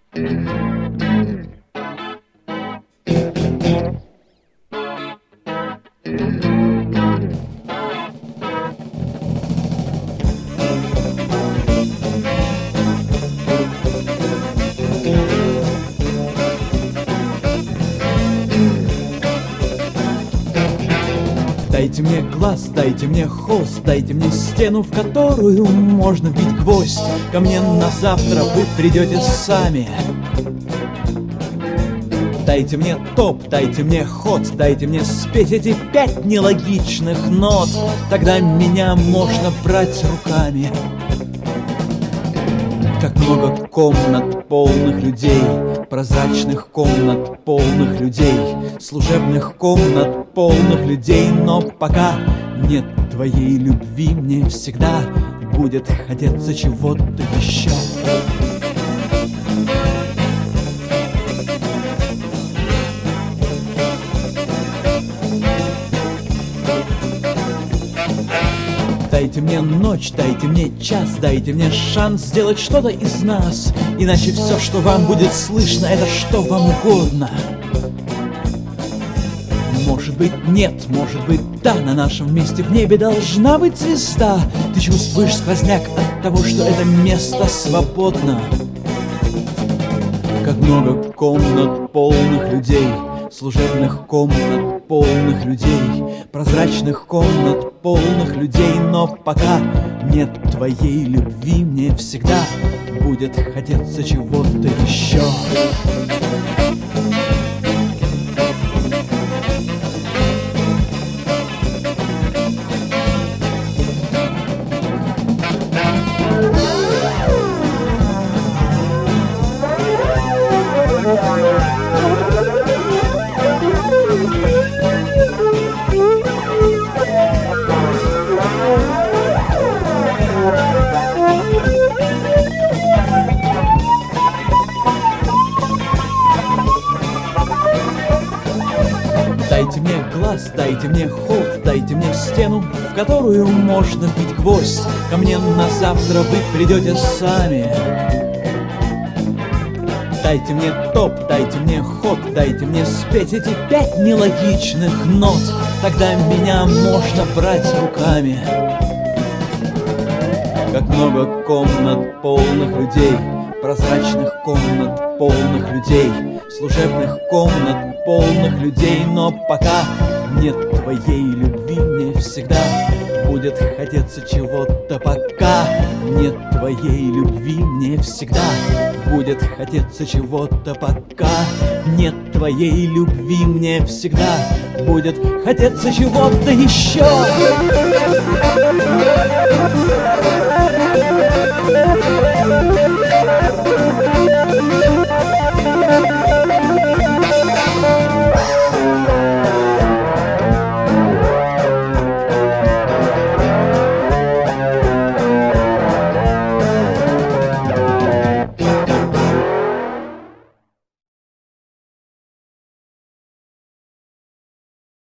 Дайте мне глаз, дайте мне холст, дайте мне стену, в которую можно вбить гвоздь. Ко мне на завтра вы придете сами. Дайте мне топ, дайте мне ход, дайте мне спеть эти 5 нелогичных нот. Тогда меня можно брать руками. Как много комнат полных людей, прозрачных комнат полных людей, служебных комнат полных людей. Но пока нет твоей любви, мне всегда будет хотеться чего-то еще. Дайте мне ночь, дайте мне час, дайте мне шанс сделать что-то из нас. Иначе все, что вам будет слышно, это что вам угодно. Может быть нет, может быть да, на нашем месте в небе должна быть звезда. Ты чувствуешь сквозняк от того, что это место свободно. Как много комнат полных людей, служебных комнат полных людей, прозрачных комнат полных людей. Но пока нет твоей любви, мне всегда будет хотеться чего-то еще. Дайте мне глаз, дайте мне холст, дайте мне стену, в которую можно вбить гвоздь. Ко мне на завтра вы придете сами. Дайте мне топ, дайте мне ход, дайте мне спеть эти 5 нелогичных нот. Тогда меня можно брать руками. Как много комнат полных людей, прозрачных комнат полных людей, служебных комнат полных людей. Но пока нет твоей любви, мне всегда будет хотеться чего-то. Пока нет твоей любви, мне всегда будет хотеться чего-то. Пока нет твоей любви, мне всегда будет хотеться чего-то еще.